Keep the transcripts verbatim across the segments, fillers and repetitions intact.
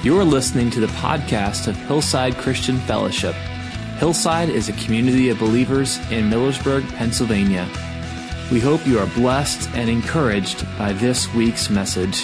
You're listening to the podcast of Hillside Christian Fellowship. Hillside is a community of believers in Millersburg, Pennsylvania. We hope you are blessed and encouraged by this week's message.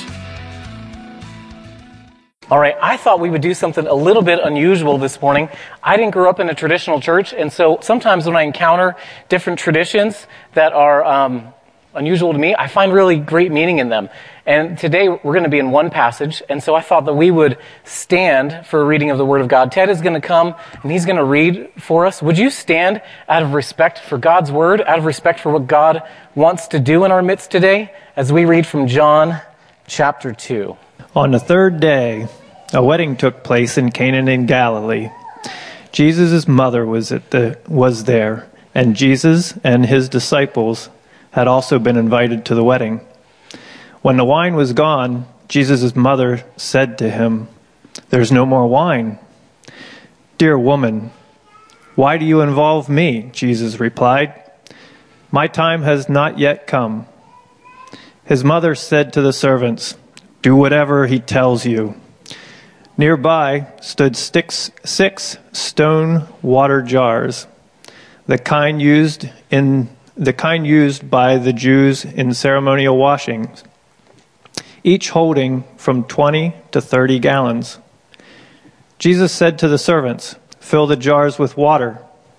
All right, I thought we would do something a little bit unusual this morning. I didn't grow up in a traditional church, and so sometimes when I encounter different traditions that are um, unusual to me, I find really great meaning in them. And today we're going to be in one passage, and so I thought that we would stand for a reading of the Word of God. Ted is going to come, and he's going to read for us. Would you stand out of respect for God's Word, out of respect for what God wants to do in our midst today, as we read from John chapter two. On the third day, a wedding took place in Cana in Galilee. Jesus' mother was at the was there, and Jesus and his disciples had also been invited to the wedding. When the wine was gone, Jesus' mother said to him, "There's no more wine." "Dear woman, why do you involve me?" Jesus replied. "My time has not yet come." His mother said to the servants, "Do whatever he tells you." Nearby stood six, six stone water jars, the kind used in the kind used by the Jews in ceremonial washings, each holding from twenty to thirty gallons. Jesus said to the servants, "Fill the jars with water."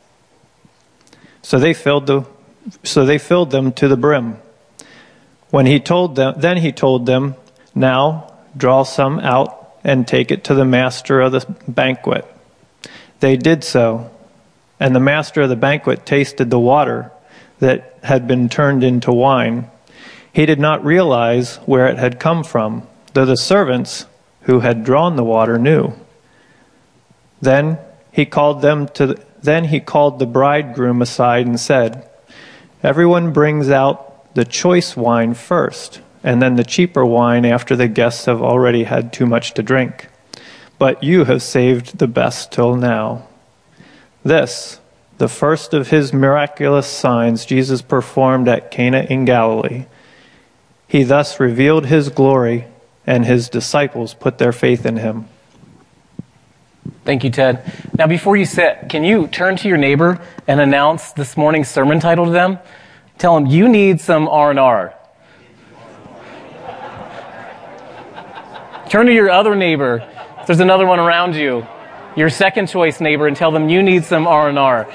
So they filled the so they filled them to the brim. When he told them, then he told them, "Now draw some out and take it to the master of the banquet." They did so, and the master of the banquet tasted the water that had been turned into wine. He did not realize where it had come from, though the servants who had drawn the water knew. Then he called them to the, then he called the bridegroom aside and said, "Everyone brings out the choice wine first, and then the cheaper wine after the guests have already had too much to drink. But you have saved the best till now." This, the first of his miraculous signs Jesus performed at Cana in Galilee. He thus revealed his glory, and his disciples put their faith in him. Thank you, Ted. Now, before you sit, can you turn to your neighbor and announce this morning's sermon title to them? Tell them, you need some R and R. Turn to your other neighbor, if there's another one around you, your second choice neighbor, and tell them you need some R and R.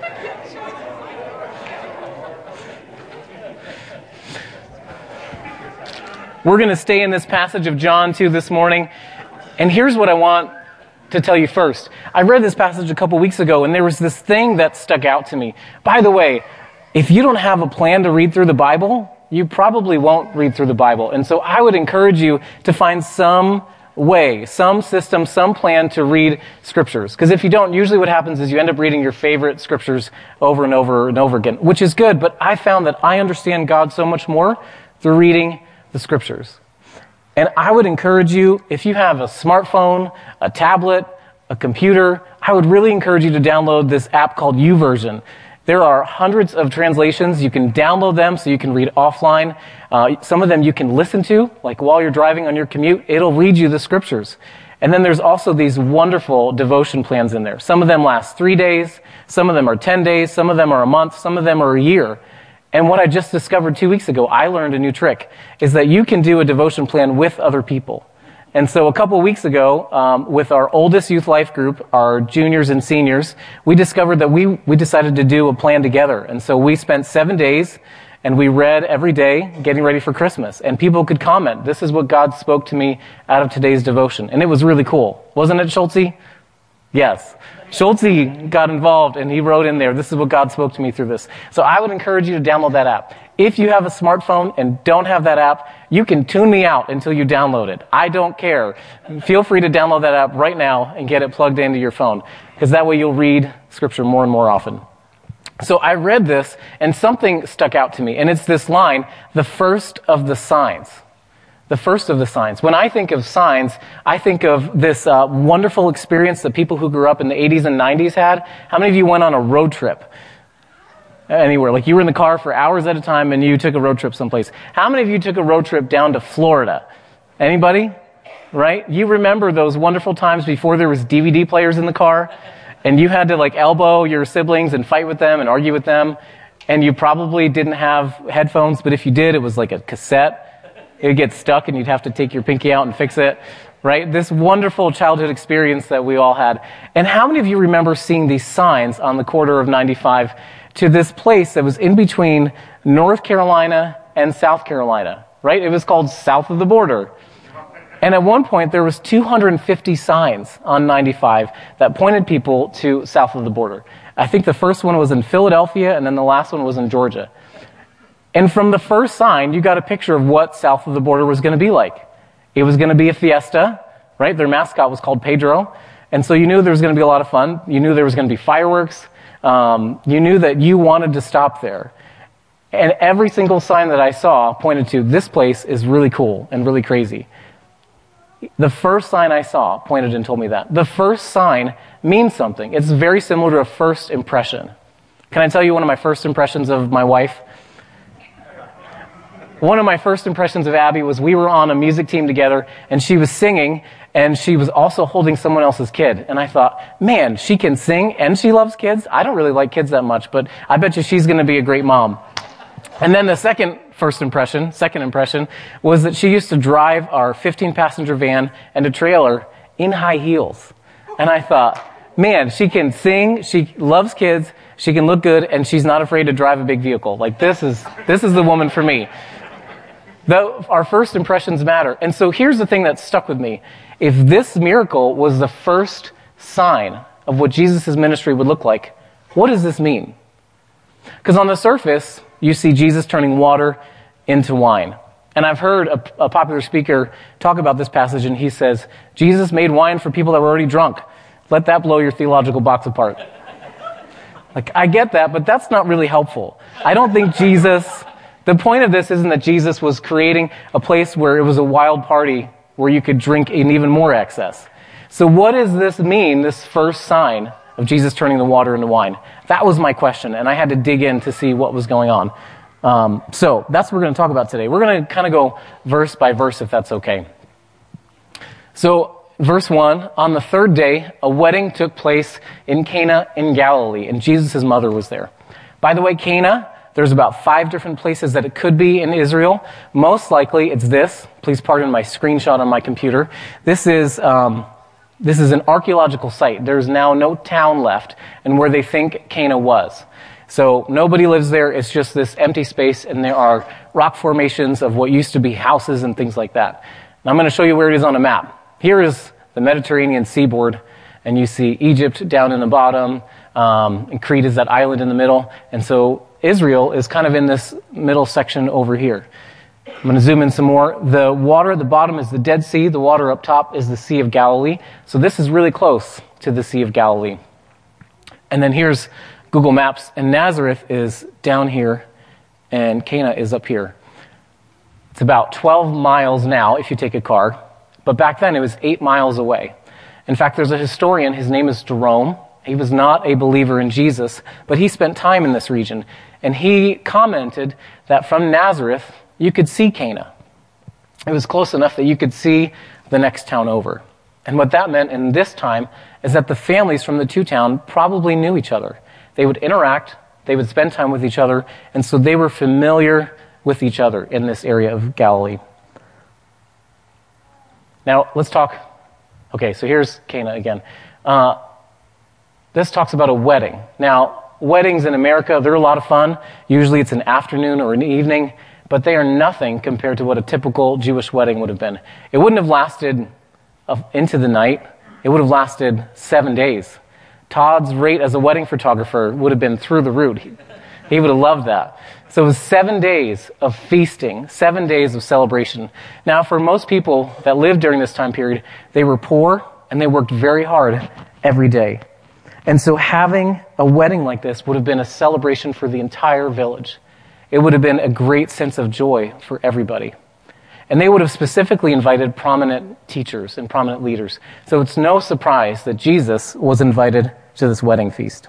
We're going to stay in this passage of John two this morning, and here's what I want to tell you first. I read this passage a couple weeks ago, and there was this thing that stuck out to me. By the way, if you don't have a plan to read through the Bible, you probably won't read through the Bible. And so I would encourage you to find some way, some system, some plan to read scriptures. Because if you don't, usually what happens is you end up reading your favorite scriptures over and over and over again, which is good, but I found that I understand God so much more through reading the scriptures. And I would encourage you, if you have a smartphone, a tablet, a computer, I would really encourage you to download this app called YouVersion. There are hundreds of translations. You can download them so you can read offline. Uh, some of them you can listen to, like while you're driving on your commute. It'll read you the scriptures. And then there's also these wonderful devotion plans in there. Some of them last three days. Some of them are ten days. Some of them are a month. Some of them are a year. And what I just discovered two weeks ago, I learned a new trick, is that you can do a devotion plan with other people. And so a couple of weeks ago, um, with our oldest youth life group, our juniors and seniors, we discovered that we, we decided to do a plan together. And so we spent seven days, and we read every day, getting ready for Christmas. And people could comment, "This is what God spoke to me out of today's devotion." And it was really cool. Wasn't it, Schultze? Yes. Schultze got involved, and he wrote in there, "This is what God spoke to me through this." So I would encourage you to download that app. If you have a smartphone and don't have that app, you can tune me out until you download it. I don't care. Feel free to download that app right now and get it plugged into your phone, because that way you'll read scripture more and more often. So I read this, and something stuck out to me, and it's this line, "the first of the signs." The first of the signs. When I think of signs, I think of this uh, wonderful experience that people who grew up in the eighties and nineties had. How many of you went on a road trip? Anywhere. Like you were in the car for hours at a time and you took a road trip someplace. How many of you took a road trip down to Florida? Anybody? right? You remember those wonderful times before there was D V D players in the car, and you had to like elbow your siblings and fight with them and argue with them, and you probably didn't have headphones, but if you did, it was like a cassette. It would get stuck and you'd have to take your pinky out and fix it, right? This wonderful childhood experience that we all had. And how many of you remember seeing these signs on the corner of ninety-five to this place that was in between North Carolina and South Carolina, right? It was called South of the Border. And at one point, there was two hundred fifty signs on ninety-five that pointed people to south of the border. I think the first one was in Philadelphia, and then the last one was in Georgia. And from the first sign, you got a picture of what south of the border was going to be like. It was going to be a fiesta, right? Their mascot was called Pedro. And so you knew there was going to be a lot of fun. You knew there was going to be fireworks. Um, you knew that you wanted to stop there. And every single sign that I saw pointed to, this place is really cool and really crazy. The first sign I saw pointed and told me that. The first sign means something. It's very similar to a first impression. Can I tell you one of my first impressions of my wife? One of my first impressions of Abby was we were on a music team together, and she was singing, and she was also holding someone else's kid. And I thought, man, she can sing and she loves kids? I don't really like kids that much, but I bet you she's going to be a great mom. And then the second first impression, second impression, was that she used to drive our fifteen passenger van and a trailer in high heels. And I thought, man, she can sing, she loves kids, she can look good, and she's not afraid to drive a big vehicle. Like, this is this is the woman for me. The, our first impressions matter. And so here's the thing that stuck with me. If this miracle was the first sign of what Jesus' ministry would look like, what does this mean? Because on the surface, you see Jesus turning water into wine. And I've heard a, a popular speaker talk about this passage, and he says, Jesus made wine for people that were already drunk. Let that blow your theological box apart. Like, I get that, but that's not really helpful. I don't think Jesus... The point of this isn't that Jesus was creating a place where it was a wild party where you could drink in even more excess. So what does this mean, this first sign of Jesus turning the water into wine? That was my question, and I had to dig in to see what was going on. Um, so that's what we're going to talk about today. We're going to kind of go verse by verse, if that's okay. So verse one, on the third day, a wedding took place in Cana in Galilee, and Jesus' mother was there. By the way, Cana... There's about five different places that it could be in Israel. Most likely it's this. Please pardon my screenshot on my computer. This is um, this is an archaeological site. There's now no town left and where they think Cana was. So nobody lives there. It's just this empty space, and there are rock formations of what used to be houses and things like that. Now I'm going to show you where it is on a map. Here is the Mediterranean seaboard, and you see Egypt down in the bottom, um, and Crete is that island in the middle. And so Israel is kind of in this middle section over here. I'm going to zoom in some more. The water at the bottom is the Dead Sea. The water up top is the Sea of Galilee. So this is really close to the Sea of Galilee. And then here's Google Maps, and Nazareth is down here, and Cana is up here. It's about twelve miles now if you take a car, but back then it was eight miles away. In fact, there's a historian, his name is Jerome. He was not a believer in Jesus, but he spent time in this region. And he commented that from Nazareth, you could see Cana. It was close enough that you could see the next town over. And what that meant in this time is that the families from the two towns probably knew each other. They would interact, they would spend time with each other, and so they were familiar with each other in this area of Galilee. Now, let's talk. Okay, so here's Cana again. Uh, this talks about a wedding. Now, weddings in America, they're a lot of fun. Usually it's an afternoon or an evening, but they are nothing compared to what a typical Jewish wedding would have been. It wouldn't have lasted into the night. It would have lasted seven days. Todd's rate as a wedding photographer would have been through the roof. He, he would have loved that. So it was seven days of feasting, seven days of celebration. Now, for most people that lived during this time period, they were poor and they worked very hard every day. And so having a wedding like this would have been a celebration for the entire village. It would have been a great sense of joy for everybody. And they would have specifically invited prominent teachers and prominent leaders. So it's no surprise that Jesus was invited to this wedding feast.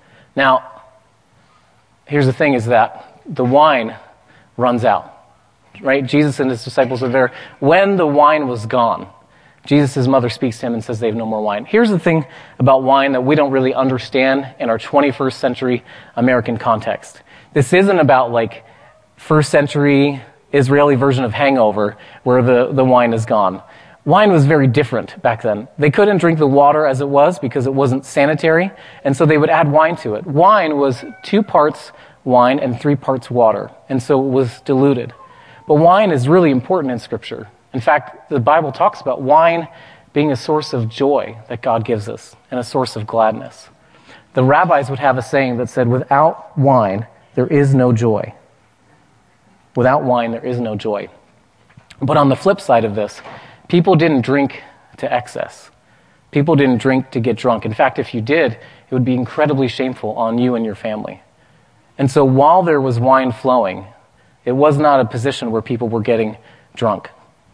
Now, here's the thing is that the wine runs out. right? Jesus and his disciples were there when the wine was gone. Jesus' mother speaks to him and says they have no more wine. Here's the thing about wine that we don't really understand in our twenty-first century American context. This isn't about like first century Israeli version of Hangover where the, the wine is gone. Wine was very different back then. They couldn't drink the water as it was because it wasn't sanitary, and so they would add wine to it. Wine was two parts wine and three parts water, and so it was diluted. But wine is really important in Scripture. In fact, the Bible talks about wine being a source of joy that God gives us and a source of gladness. The rabbis would have a saying that said, without wine, there is no joy. Without wine, there is no joy. But on the flip side of this, people didn't drink to excess. People didn't drink to get drunk. In fact, if you did, it would be incredibly shameful on you and your family. And so while there was wine flowing, it was not a position where people were getting drunk.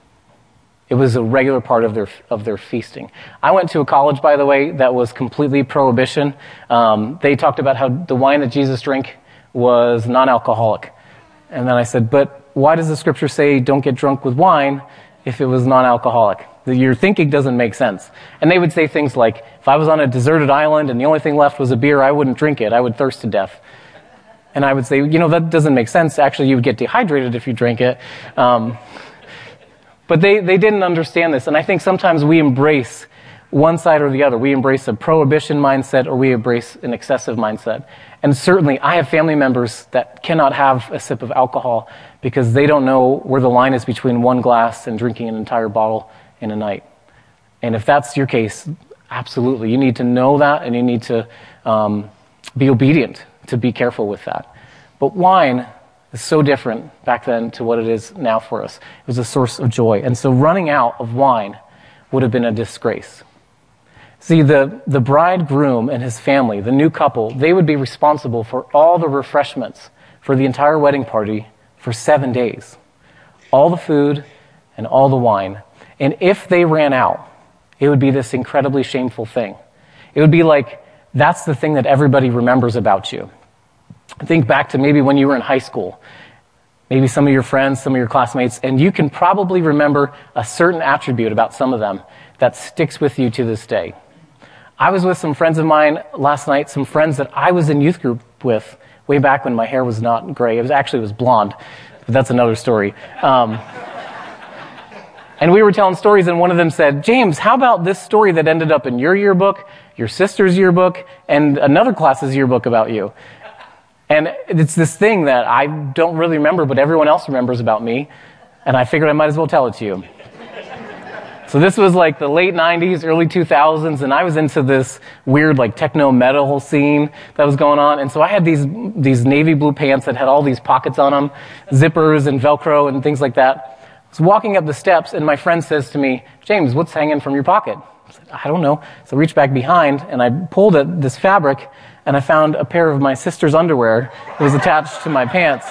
It was a regular part of their of their feasting. I went to a college, by the way, that was completely prohibition. Um, they talked about how the wine that Jesus drank was non-alcoholic. And then I said, but why does the Scripture say don't get drunk with wine if it was non-alcoholic? Your thinking doesn't make sense. And they would say things like, if I was on a deserted island and the only thing left was a beer, I wouldn't drink it. I would thirst to death. And I would say, you know, that doesn't make sense. Actually, you would get dehydrated if you drank it. Um, but they, they didn't understand this. And I think sometimes we embrace one side or the other. We embrace a prohibition mindset or we embrace an excessive mindset. And certainly, I have family members that cannot have a sip of alcohol because they don't know where the line is between one glass and drinking an entire bottle in a night. And if that's your case, absolutely. You need to know that and you need to um, be obedient to be careful with that. But wine is so different back then to what it is now for us. It was a source of joy. And so running out of wine would have been a disgrace. See, the, the bridegroom and his family, the new couple, they would be responsible for all the refreshments for the entire wedding party for seven days. All the food and all the wine. And if they ran out, it would be this incredibly shameful thing. It would be like, that's the thing that everybody remembers about you. Think back to maybe when you were in high school. Maybe some of your friends, some of your classmates, and you can probably remember a certain attribute about some of them that sticks with you to this day. I was with some friends of mine last night, some friends that I was in youth group with way back when my hair was not gray. It was actually it was blonde, but that's another story. Um, and we were telling stories, and one of them said, James, how about this story that ended up in your yearbook, your sister's yearbook, and another class's yearbook about you? And it's this thing that I don't really remember, but everyone else remembers about me, and I figured I might as well tell it to you. So this was like the late nineties, early two thousands, and I was into this weird like techno metal scene that was going on. And so I had these these navy blue pants that had all these pockets on them, zippers and Velcro and things like that. I was walking up the steps, and my friend says to me, James, what's hanging from your pocket? I said, I don't know. So I reached back behind, and I pulled at this fabric, and I found a pair of my sister's underwear that was attached to my pants.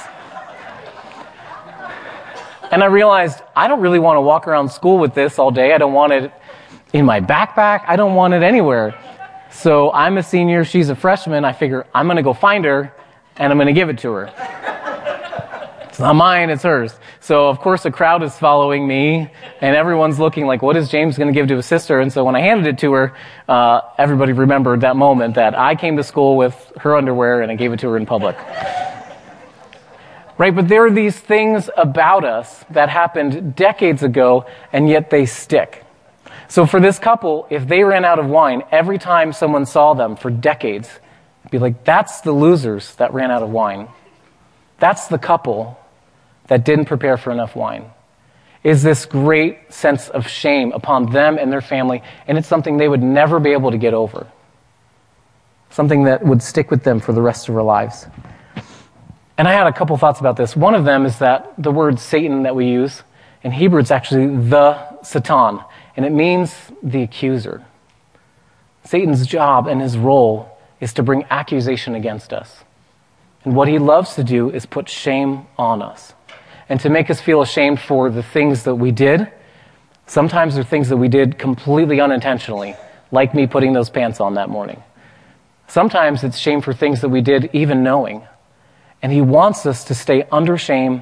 And I realized I don't really want to walk around school with this all day. I don't want it in my backpack. I don't want it anywhere. So I'm a senior. She's a freshman. I figure I'm going to go find her, and I'm going to give it to her. It's not mine. It's hers. So, of course, a crowd is following me, and everyone's looking like, what is James going to give to his sister? And so when I handed it to her, uh, everybody remembered that moment that I came to school with her underwear, and I gave it to her in public. Right, but there are these things about us that happened decades ago, and yet they stick. So for this couple, if they ran out of wine, every time someone saw them for decades, it'd be like, that's the losers that ran out of wine. That's the couple that didn't prepare for enough wine. Is this great sense of shame upon them and their family, and it's something they would never be able to get over. Something that would stick with them for the rest of their lives. And I had a couple thoughts about this. One of them is that the word Satan that we use, in Hebrew it's actually the Satan, and it means the accuser. Satan's job and his role is to bring accusation against us. And what he loves to do is put shame on us and to make us feel ashamed for the things that we did. Sometimes they're things that we did completely unintentionally, like me putting those pants on that morning. Sometimes it's shame for things that we did even knowing. And he wants us to stay under shame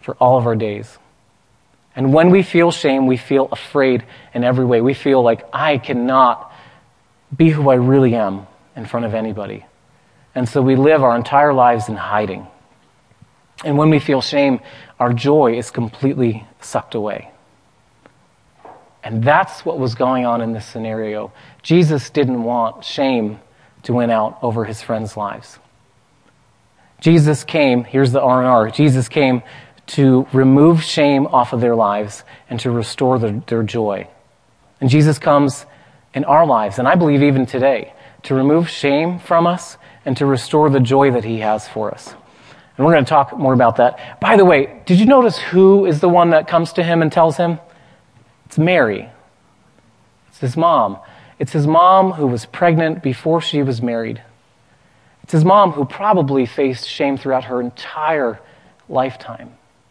for all of our days. And when we feel shame, we feel afraid in every way. We feel like I cannot be who I really am in front of anybody. And so we live our entire lives in hiding. And when we feel shame, our joy is completely sucked away. And that's what was going on in this scenario. Jesus didn't want shame to win out over his friends' lives. Jesus came, here's the R and R, Jesus came to remove shame off of their lives and to restore their, their joy. And Jesus comes in our lives, and I believe even today, to remove shame from us and to restore the joy that he has for us. And we're going to talk more about that. By the way, did you notice who is the one that comes to him and tells him? It's Mary. It's his mom. It's his mom who was pregnant before she was married. It's his mom who probably faced shame throughout her entire lifetime.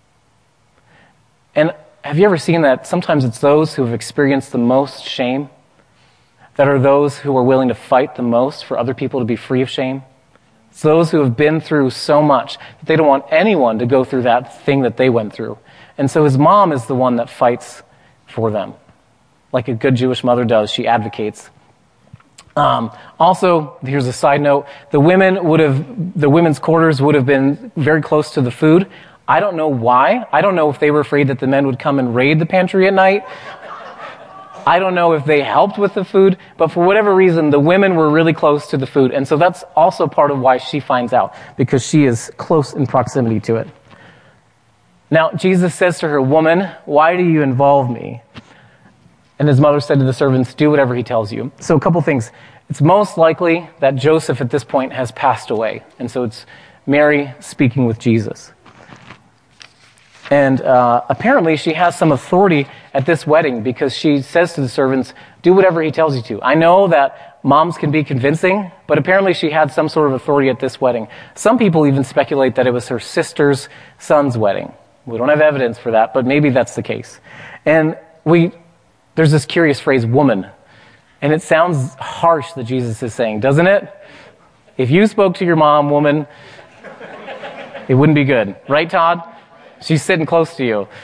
And have you ever seen that sometimes it's those who have experienced the most shame that are those who are willing to fight the most for other people to be free of shame? It's those who have been through so much that they don't want anyone to go through that thing that they went through. And so his mom is the one that fights for them. Like a good Jewish mother does, she advocates. Um, also, here's a side note, the women would have, the women's quarters would have been very close to the food. I don't know why. I don't know if they were afraid that the men would come and raid the pantry at night. I don't know if they helped with the food, but for whatever reason, the women were really close to the food. And so that's also part of why she finds out, because she is close in proximity to it. Now, Jesus says to her, "Woman, why do you involve me?" And his mother said to the servants, "Do whatever he tells you." So a couple things. It's most likely that Joseph at this point has passed away. And so it's Mary speaking with Jesus. And uh, apparently she has some authority at this wedding because she says to the servants, "Do whatever he tells you to." I know that moms can be convincing, but apparently she had some sort of authority at this wedding. Some people even speculate that it was her sister's son's wedding. We don't have evidence for that, but maybe that's the case. And we, there's this curious phrase, "woman." And it sounds harsh that Jesus is saying, doesn't it? If you spoke to your mom, woman, it wouldn't be good. Right, Todd? She's sitting close to you.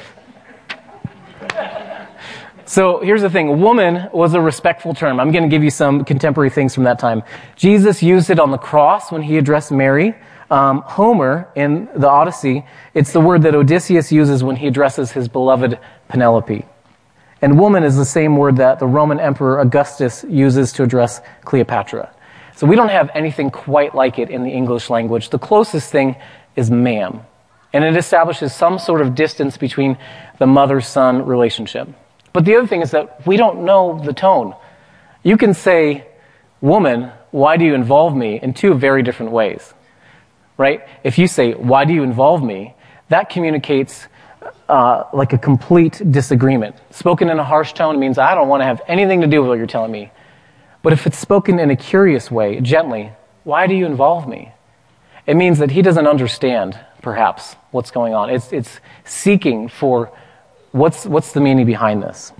So here's the thing. Woman was a respectful term. I'm going to give you some contemporary things from that time. Jesus used it on the cross when he addressed Mary. Um, Homer, in the Odyssey, it's the word that Odysseus uses when he addresses his beloved Penelope. And woman is the same word that the Roman Emperor Augustus uses to address Cleopatra. So we don't have anything quite like it in the English language. The closest thing is ma'am. And it establishes some sort of distance between the mother-son relationship. But the other thing is that we don't know the tone. You can say, "Woman, why do you involve me?" in two very different ways, right? If you say, "Why do you involve me?" that communicates uh, like a complete disagreement. Spoken in a harsh tone means I don't want to have anything to do with what you're telling me. But if it's spoken in a curious way, gently, "Why do you involve me?" it means that he doesn't understand, perhaps, what's going on. It's it's seeking for what's what's the meaning behind this.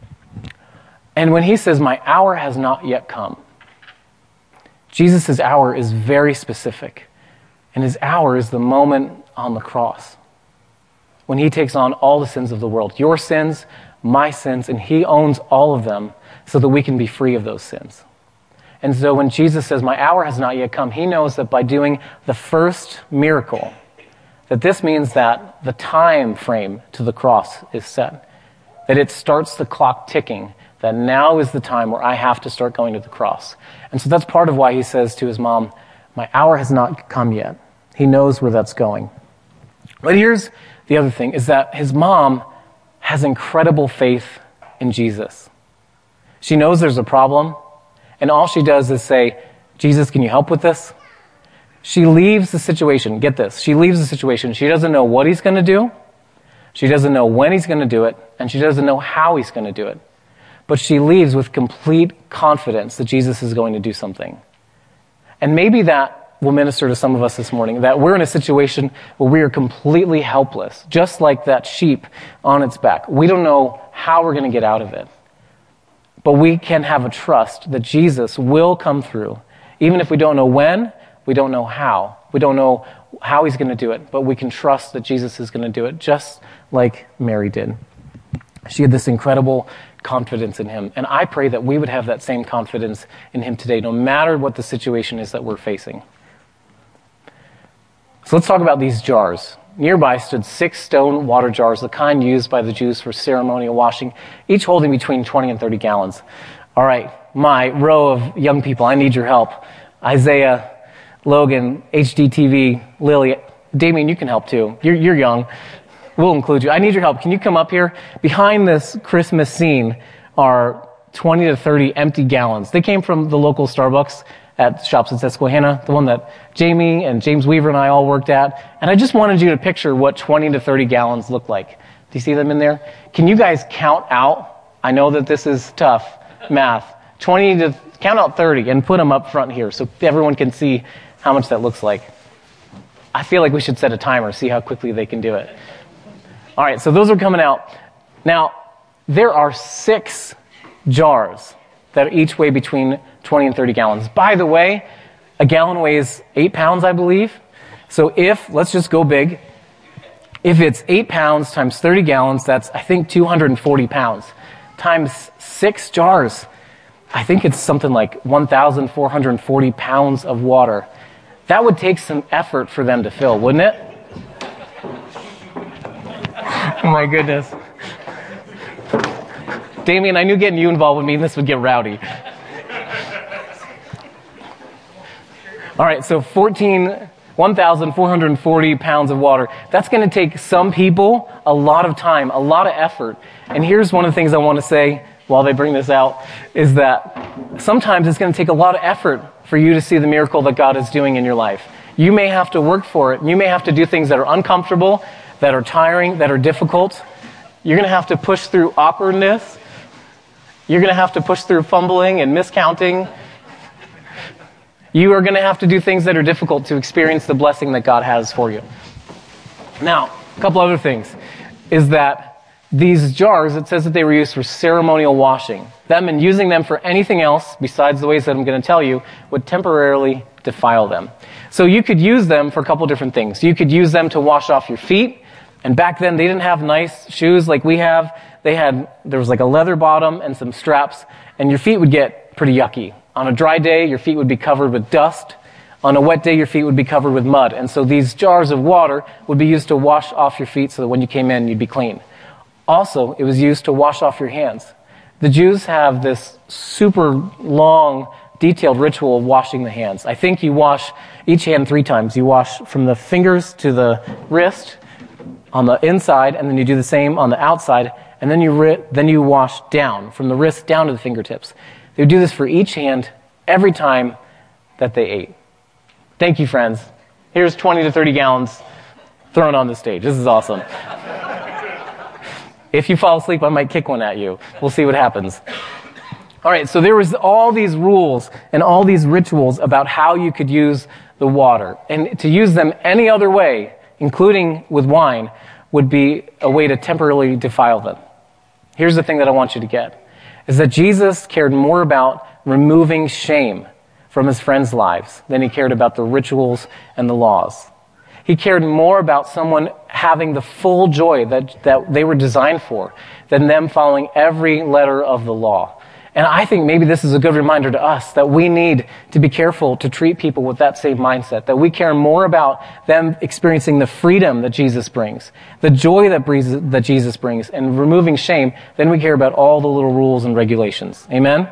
And when he says, "My hour has not yet come," Jesus' hour is very specific. And his hour is the moment on the cross, when he takes on all the sins of the world. Your sins, my sins, and he owns all of them so that we can be free of those sins. And so when Jesus says, "My hour has not yet come," he knows that by doing the first miracle, that this means that the time frame to the cross is set, that it starts the clock ticking, that now is the time where I have to start going to the cross. And so that's part of why he says to his mom, "My hour has not come yet." He knows where that's going. But here's the other thing, is that his mom has incredible faith in Jesus. She knows there's a problem, and all she does is say, "Jesus, can you help with this?" She leaves the situation. Get this. She leaves the situation. She doesn't know what he's going to do. She doesn't know when he's going to do it, and she doesn't know how he's going to do it. But she leaves with complete confidence that Jesus is going to do something. And maybe that will minister to some of us this morning, that we're in a situation where we are completely helpless, just like that sheep on its back. We don't know how we're going to get out of it. But we can have a trust that Jesus will come through, even if we don't know when, we don't know how, we don't know how he's going to do it, but we can trust that Jesus is going to do it just like Mary did. She had this incredible confidence in him, and I pray that we would have that same confidence in him today, no matter what the situation is that we're facing. So let's talk about these jars. Nearby stood six stone water jars, the kind used by the Jews for ceremonial washing, each holding between twenty and thirty gallons. All right, my row of young people, I need your help. Isaiah, Logan, H D T V, Lily, Damien, you can help too. You're, you're young. We'll include you. I need your help. Can you come up here? Behind this Christmas scene are twenty to thirty empty gallons. They came from the local Starbucks at Shops at Susquehanna, the one that Jamie and James Weaver and I all worked at. And I just wanted you to picture what twenty to thirty gallons look like. Do you see them in there? Can you guys count out? I know that this is tough math. twenty to count out thirty and put them up front here so everyone can see how much that looks like. I feel like we should set a timer, see how quickly they can do it. All right, so those are coming out. Now, there are six jars that each weigh between twenty and thirty gallons. By the way, a gallon weighs eight pounds, I believe. So if, let's just go big, if it's eight pounds times thirty gallons, that's, I think, two hundred forty pounds. Times six jars, I think it's something like one thousand four hundred forty pounds of water. That would take some effort for them to fill, wouldn't it? Oh my goodness. Damien, I knew getting you involved would mean this would get rowdy. All right, so fourteen, one thousand four hundred forty pounds of water. That's going to take some people a lot of time, a lot of effort. And here's one of the things I want to say while they bring this out, is that sometimes it's going to take a lot of effort for you to see the miracle that God is doing in your life. You may have to work for it. You may have to do things that are uncomfortable, that are tiring, that are difficult. You're going to have to push through awkwardness. You're going to have to push through fumbling and miscounting. You are going to have to do things that are difficult to experience the blessing that God has for you. Now, a couple other things is that these jars, it says that they were used for ceremonial washing. That meant using them for anything else besides the ways that I'm going to tell you would temporarily defile them. So you could use them for a couple different things. You could use them to wash off your feet. And back then, they didn't have nice shoes like we have. They had, there was like a leather bottom and some straps, and your feet would get pretty yucky. On a dry day, your feet would be covered with dust. On a wet day, your feet would be covered with mud. And so these jars of water would be used to wash off your feet so that when you came in, you'd be clean. Also, it was used to wash off your hands. The Jews have this super long, detailed ritual of washing the hands. I think you wash each hand three times. You wash from the fingers to the wrist on the inside, and then you do the same on the outside, and then you ri- then you wash down, from the wrist down to the fingertips. They would do this for each hand every time that they ate. Thank you, friends. Here's twenty to thirty gallons thrown on the stage. This is awesome. If you fall asleep, I might kick one at you. We'll see what happens. All right, so there was all these rules and all these rituals about how you could use the water. And to use them any other way, including with wine, would be a way to temporarily defile them. Here's the thing that I want you to get, is that Jesus cared more about removing shame from his friends' lives than he cared about the rituals and the laws. He cared more about someone having the full joy that, that they were designed for than them following every letter of the law. And I think maybe this is a good reminder to us that we need to be careful to treat people with that same mindset, that we care more about them experiencing the freedom that Jesus brings, the joy that, breeze, that Jesus brings, and removing shame than we care about all the little rules and regulations. Amen?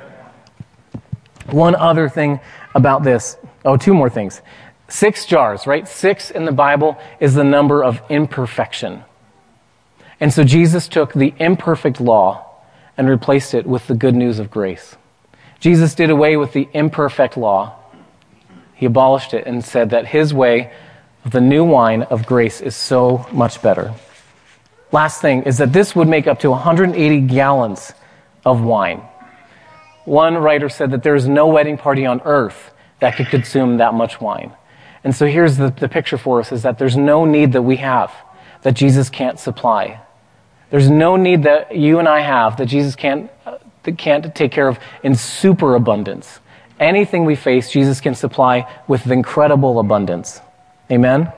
One other thing about this, oh, two more things. Six jars, right? Six in the Bible is the number of imperfection. And so Jesus took the imperfect law and replaced it with the good news of grace. Jesus did away with the imperfect law. He abolished it and said that his way of the new wine of grace is so much better. Last thing is that this would make up to one hundred eighty gallons of wine. One writer said that there is no wedding party on earth that could consume that much wine. And so here's the, the picture for us, is that there's no need that we have that Jesus can't supply. There's no need that you and I have that Jesus can't, uh, that can't take care of in superabundance. Anything we face, Jesus can supply with incredible abundance. Amen?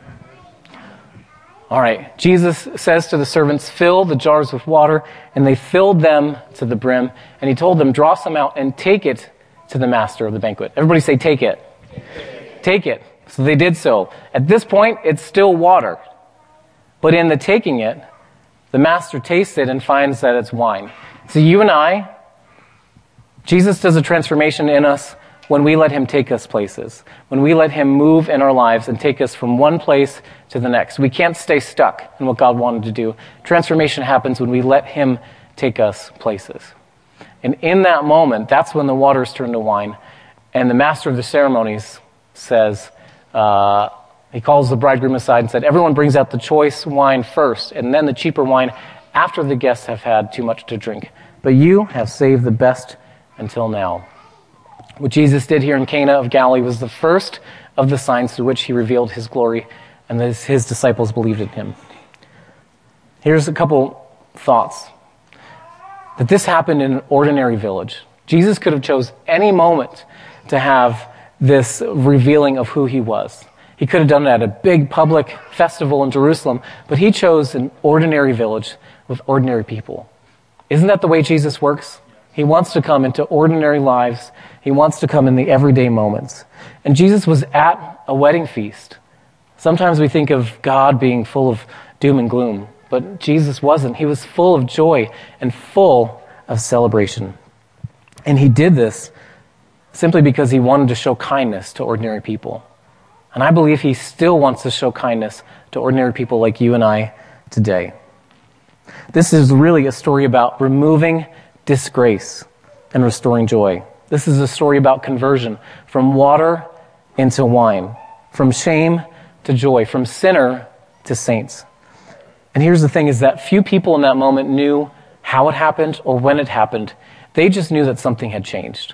All right. Jesus says to the servants, fill the jars with water, and they filled them to the brim. And he told them, draw some out and take it to the master of the banquet. Everybody say, take it. Take it. Take it. So they did so. At this point, it's still water. But in the taking it, the master tastes it and finds that it's wine. So you and I, Jesus does a transformation in us when we let him take us places, when we let him move in our lives and take us from one place to the next. We can't stay stuck in what God wanted to do. Transformation happens when we let him take us places. And in that moment, that's when the waters turn to wine. And the master of the ceremonies says, uh, he calls the bridegroom aside and said, everyone brings out the choice wine first, and then the cheaper wine after the guests have had too much to drink. But you have saved the best until now. What Jesus did here in Cana of Galilee was the first of the signs through which he revealed his glory, and that his disciples believed in him. Here's a couple thoughts. That this happened in an ordinary village. Jesus could have chose any moment to have this revealing of who he was. He could have done it at a big public festival in Jerusalem, but he chose an ordinary village with ordinary people. Isn't that the way Jesus works? He wants to come into ordinary lives. He wants to come in the everyday moments. And Jesus was at a wedding feast. Sometimes we think of God being full of doom and gloom, but Jesus wasn't. He was full of joy and full of celebration. And he did this simply because he wanted to show kindness to ordinary people. And I believe he still wants to show kindness to ordinary people like you and I today. This is really a story about removing disgrace and restoring joy. This is a story about conversion from water into wine, from shame to joy, from sinner to saints. And here's the thing is that few people in that moment knew how it happened or when it happened. They just knew that something had changed.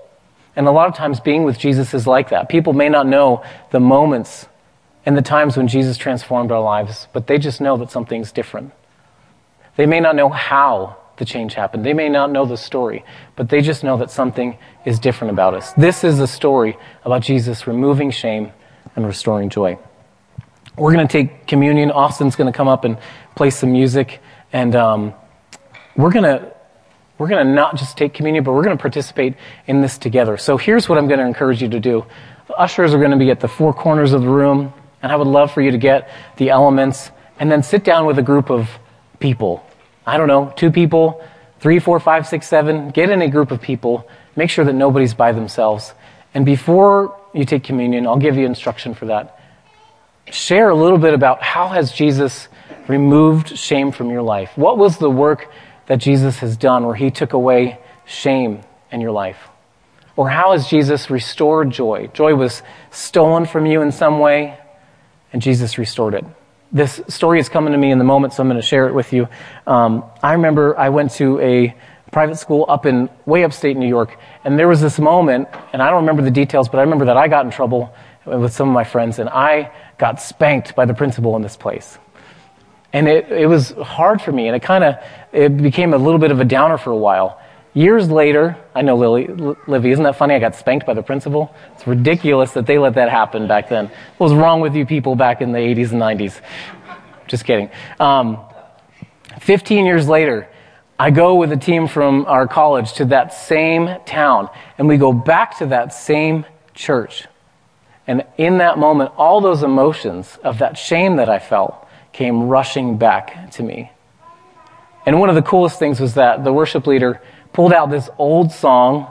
And a lot of times being with Jesus is like that. People may not know the moments and the times when Jesus transformed our lives, but they just know that something's different. They may not know how the change happened. They may not know the story, but they just know that something is different about us. This is a story about Jesus removing shame and restoring joy. We're going to take communion. Austin's going to come up and play some music, and um, we're going to we're going to not just take communion, but we're going to participate in this together. So here's what I'm going to encourage you to do. The ushers are going to be at the four corners of the room, and I would love for you to get the elements and then sit down with a group of people. I don't know, two people, three, four, five, six, seven. Get in a group of people. Make sure that nobody's by themselves. And before you take communion, I'll give you instruction for that. Share a little bit about how has Jesus removed shame from your life? What was the work that Jesus has done where he took away shame in your life? Or how has Jesus restored joy? Joy was stolen from you in some way, and Jesus restored it. This story is coming to me in the moment, so I'm going to share it with you. Um, I remember I went to a private school up in way upstate New York, and there was this moment, and I don't remember the details, but I remember that I got in trouble with some of my friends, and I got spanked by the principal in this place. And it, it was hard for me, and it kind of it became a little bit of a downer for a while. Years later, I know, Lily, Livy, isn't that funny? I got spanked by the principal. It's ridiculous that they let that happen back then. What was wrong with you people back in the eighties and nineties? Just kidding. Um, Fifteen years later, I go with a team from our college to that same town, and we go back to that same church. And in that moment, all those emotions of that shame that I felt came rushing back to me. And one of the coolest things was that the worship leader pulled out this old song.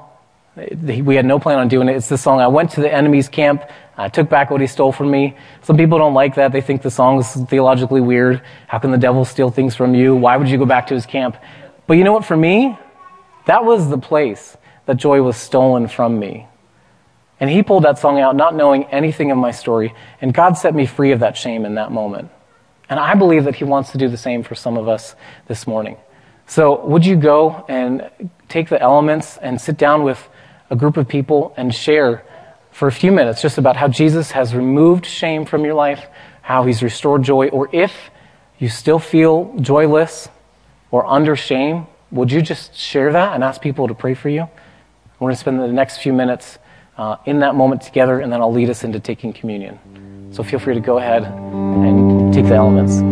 We had no plan on doing it. It's the song, I went to the enemy's camp, I took back what he stole from me. Some people don't like that. They think the song is theologically weird. How can the devil steal things from you? Why would you go back to his camp? But you know what? For me, that was the place that joy was stolen from me. And he pulled that song out not knowing anything of my story, and God set me free of that shame in that moment. And I believe that he wants to do the same for some of us this morning. So would you go and take the elements and sit down with a group of people and share for a few minutes just about how Jesus has removed shame from your life, how he's restored joy, or if you still feel joyless or under shame, would you just share that and ask people to pray for you? We're going to spend the next few minutes uh, in that moment together, and then I'll lead us into taking communion. So feel free to go ahead and take the elements.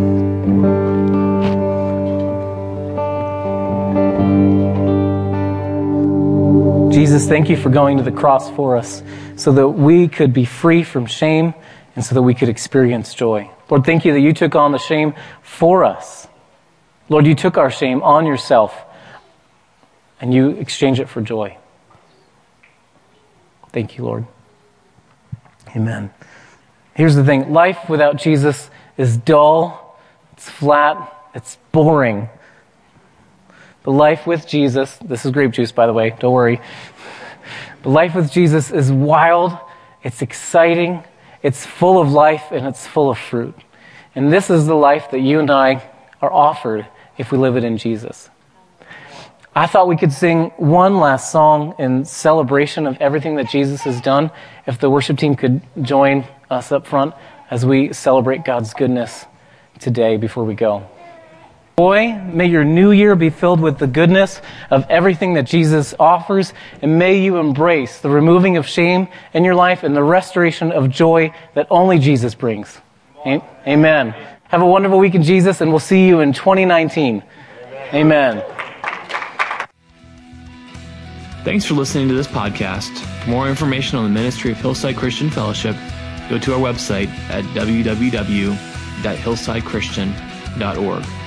Jesus, thank you for going to the cross for us so that we could be free from shame and so that we could experience joy. Lord, thank you that you took on the shame for us. Lord, you took our shame on yourself and you exchanged it for joy. Thank you, Lord. Amen. Here's the thing. Life without Jesus is dull, it's flat, it's boring. But life with Jesus, this is grape juice, by the way, don't worry. But life with Jesus is wild, it's exciting, it's full of life, and it's full of fruit. And this is the life that you and I are offered if we live it in Jesus. I thought we could sing one last song in celebration of everything that Jesus has done, if the worship team could join us up front as we celebrate God's goodness today before we go. Boy, may your new year be filled with the goodness of everything that Jesus offers, and may you embrace the removing of shame in your life and the restoration of joy that only Jesus brings. Amen. Have a wonderful week in Jesus, and we'll see you in twenty nineteen. Amen. Thanks for listening to this podcast. For more information on the ministry of Hillside Christian Fellowship, go to our website at w w w dot hillside christian dot org.